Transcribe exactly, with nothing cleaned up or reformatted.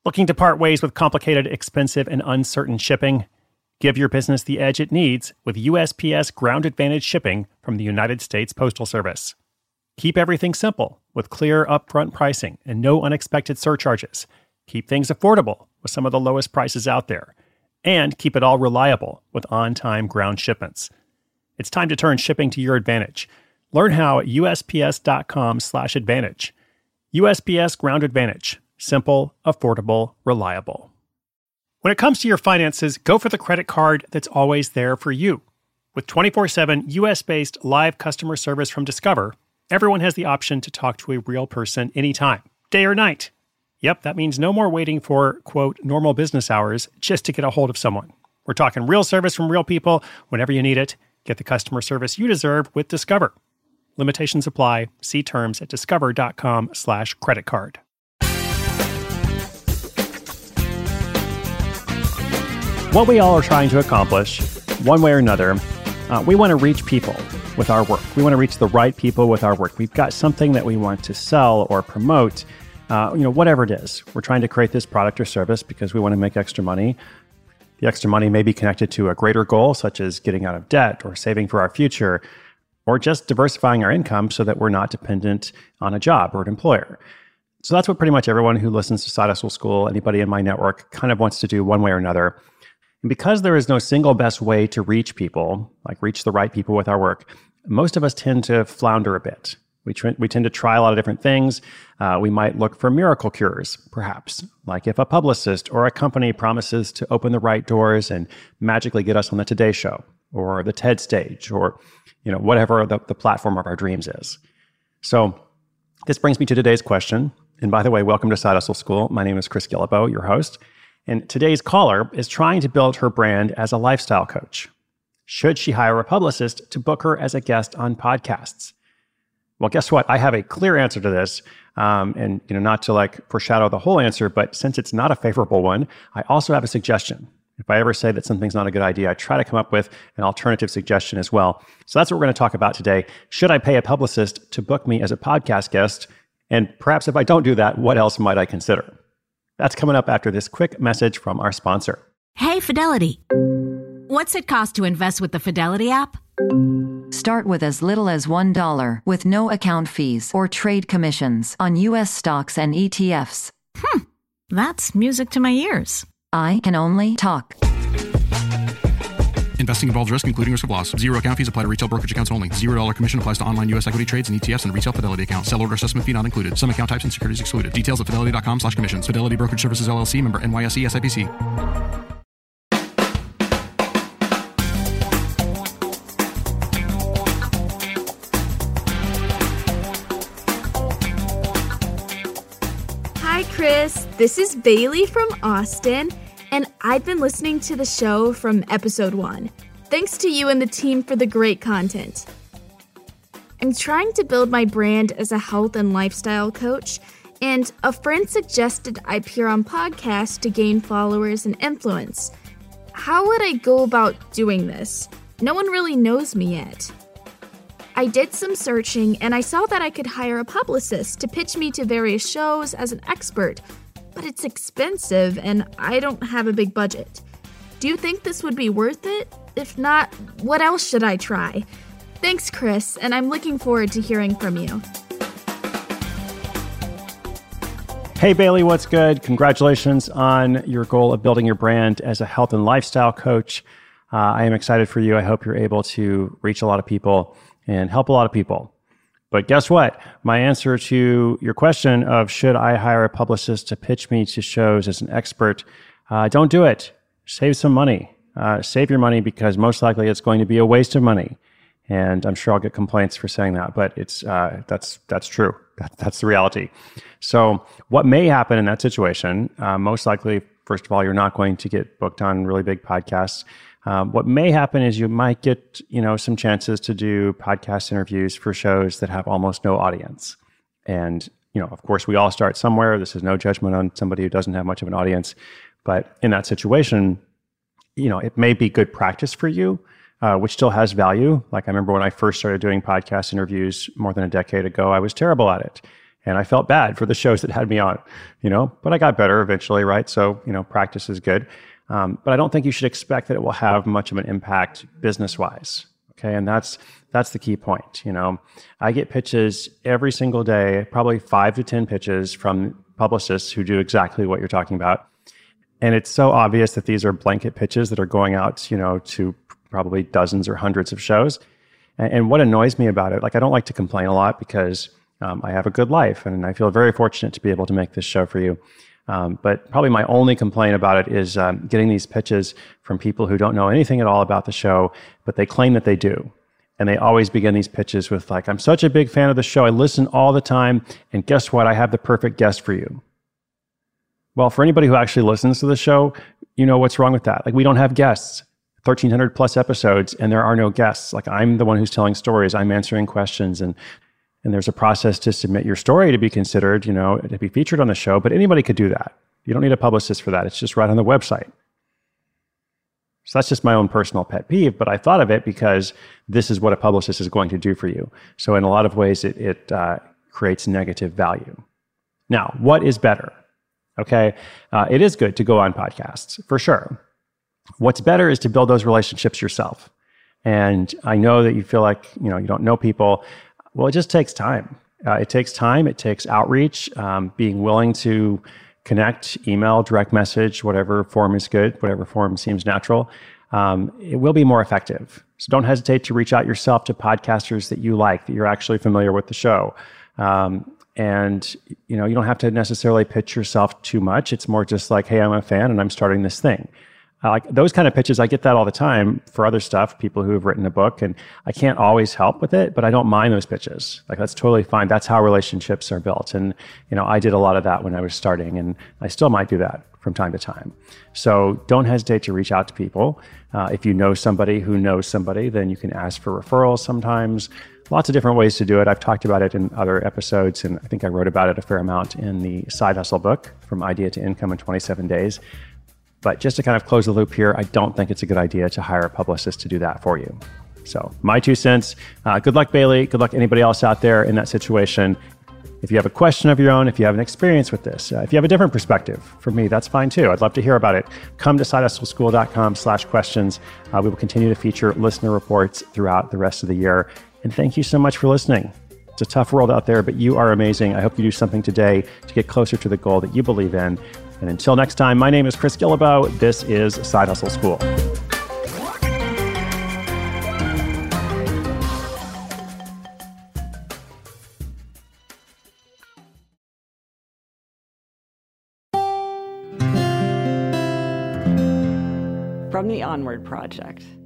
Looking to part ways with complicated, expensive, and uncertain shipping? Give your business the edge it needs with U S P S Ground Advantage shipping from the United States Postal Service. Keep everything simple with clear upfront pricing and no unexpected surcharges. Keep things affordable with some of the lowest prices out there. And keep it all reliable with on-time ground shipments. It's time to turn shipping to your advantage. Learn how at USPS.com slash advantage. U S P S Ground Advantage. Simple, affordable, reliable. When it comes to your finances, go for the credit card that's always there for you. With twenty-four seven U S-based live customer service from Discover, everyone has the option to talk to a real person anytime, day or night. Yep, that means no more waiting for, quote, normal business hours just to get a hold of someone. We're talking real service from real people whenever you need it. Get the customer service you deserve with Discover. Limitations apply. See terms at discover.com slash credit card. What we all are trying to accomplish, one way or another, uh, we want to reach people with our work. We want to reach the right people with our work. We've got something that we want to sell or promote, uh, you know, whatever it is. We're trying to create this product or service because we want to make extra money. The extra money may be connected to a greater goal, such as getting out of debt or saving for our future, or just diversifying our income so that we're not dependent on a job or an employer. So that's what pretty much everyone who listens to Side Hustle School, anybody in my network, kind of wants to do one way or another. And because there is no single best way to reach people, like reach the right people with our work, most of us tend to flounder a bit. We, tr- we tend to try a lot of different things. Uh, we might look for miracle cures, perhaps, like if a publicist or a company promises to open the right doors and magically get us on the Today Show or the TED Stage or you know whatever the, the platform of our dreams is. So this brings me to today's question. And by the way, welcome to Side Hustle School. My name is Chris Guillebeau, your host. And today's caller is trying to build her brand as a lifestyle coach. Should she hire a publicist to book her as a guest on podcasts? Well, guess what? I have a clear answer to this. Um, and you know, not to like foreshadow the whole answer, but since it's not a favorable one, I also have a suggestion. If I ever say that something's not a good idea, I try to come up with an alternative suggestion as well. So that's what we're going to talk about today. Should I pay a publicist to book me as a podcast guest? And perhaps if I don't do that, what else might I consider? That's coming up after this quick message from our sponsor. Hey, Fidelity. What's it cost to invest with the Fidelity app? Start with as little as one dollar with no account fees or trade commissions on U S stocks and E T Fs. Hmm, that's music to my ears. I can only talk. Investing involves risk, including risk of loss. Zero account fees apply to retail brokerage accounts only. Zero dollar commission applies to online U S equity trades and E T Fs and retail Fidelity accounts. Sell order assessment fee not included. Some account types and securities excluded. Details at fidelity.com slash commissions. Fidelity Brokerage Services, L L C, member N Y S E S I P C. Hi, Chris. This is Bailey from Austin. And I've been listening to the show from episode one. Thanks to you and the team for the great content. I'm trying to build my brand as a health and lifestyle coach, and a friend suggested I appear on podcasts to gain followers and influence. How would I go about doing this? No one really knows me yet. I did some searching, and I saw that I could hire a publicist to pitch me to various shows as an expert, but it's expensive and I don't have a big budget. Do you think this would be worth it? If not, what else should I try? Thanks, Chris, and I'm looking forward to hearing from you. Hey, Bailey, what's good? Congratulations on your goal of building your brand as a health and lifestyle coach. Uh, I am excited for you. I hope you're able to reach a lot of people and help a lot of people. But guess what? My answer to your question of should I hire a publicist to pitch me to shows as an expert, uh, don't do it. Save some money. Uh, save your money because most likely it's going to be a waste of money. And I'm sure I'll get complaints for saying that, but it's uh, that's that's true. That, that's the reality. So what may happen in that situation, uh, most likely, first of all, you're not going to get booked on really big podcasts. Um, what may happen is you might get, you know, some chances to do podcast interviews for shows that have almost no audience. And, you know, of course, we all start somewhere. This is no judgment on somebody who doesn't have much of an audience. But in that situation, you know, it may be good practice for you, uh, which still has value. Like I remember when I first started doing podcast interviews more than a decade ago, I was terrible at it. And I felt bad for the shows that had me on, you know, but I got better eventually, right? So, you know, practice is good. Um, but I don't think you should expect that it will have much of an impact business-wise. Okay, and that's that's the key point. You know, I get pitches every single day, probably five to ten pitches from publicists who do exactly what you're talking about. And it's so obvious that these are blanket pitches that are going out, you know, to probably dozens or hundreds of shows. And, and what annoys me about it, like I don't like to complain a lot because um, I have a good life and I feel very fortunate to be able to make this show for you. Um, but probably my only complaint about it is um, getting these pitches from people who don't know anything at all about the show, but they claim that they do. And they always begin these pitches with like, I'm such a big fan of the show. I listen all the time. And guess what? I have the perfect guest for you. Well, for anybody who actually listens to the show, you know what's wrong with that. Like we don't have guests, thirteen hundred plus episodes, and there are no guests. Like I'm the one who's telling stories. I'm answering questions, and And there's a process to submit your story to be considered, you know, to be featured on the show, but anybody could do that. You don't need a publicist for that. It's just right on the website. So that's just my own personal pet peeve, but I thought of it because this is what a publicist is going to do for you. So in a lot of ways, it, it uh, creates negative value. Now, what is better? Okay, uh, it is good to go on podcasts, for sure. What's better is to build those relationships yourself. And I know that you feel like, you know, you don't know people. Well, it just takes time. Uh, it takes time. It takes outreach, um, being willing to connect, email, direct message, whatever form is good, whatever form seems natural. Um, it will be more effective. So don't hesitate to reach out yourself to podcasters that you like, that you're actually familiar with the show. Um, and, you know, you don't have to necessarily pitch yourself too much. It's more just like, hey, I'm a fan and I'm starting this thing. I like those kind of pitches. I get that all the time for other stuff, people who have written a book, and I can't always help with it, but I don't mind those pitches. Like that's totally fine. That's how relationships are built. And, you know, I did a lot of that when I was starting, and I still might do that from time to time. So don't hesitate to reach out to people. Uh, if you know somebody who knows somebody, then you can ask for referrals sometimes. Lots of different ways to do it. I've talked about it in other episodes, and I think I wrote about it a fair amount in the Side Hustle book, From Idea to Income in twenty-seven days. But just to kind of close the loop here, I don't think it's a good idea to hire a publicist to do that for you. So my two cents. Uh, good luck, Bailey. Good luck anybody else out there in that situation. If you have a question of your own, if you have an experience with this, uh, if you have a different perspective from me, that's fine too. I'd love to hear about it. Come to sidehustleschool.com slash questions. Uh, we will continue to feature listener reports throughout the rest of the year. And thank you so much for listening. It's a tough world out there, but you are amazing. I hope you do something today to get closer to the goal that you believe in. And until next time, my name is Chris Guillebeau. This is Side Hustle School. From the Onward Project.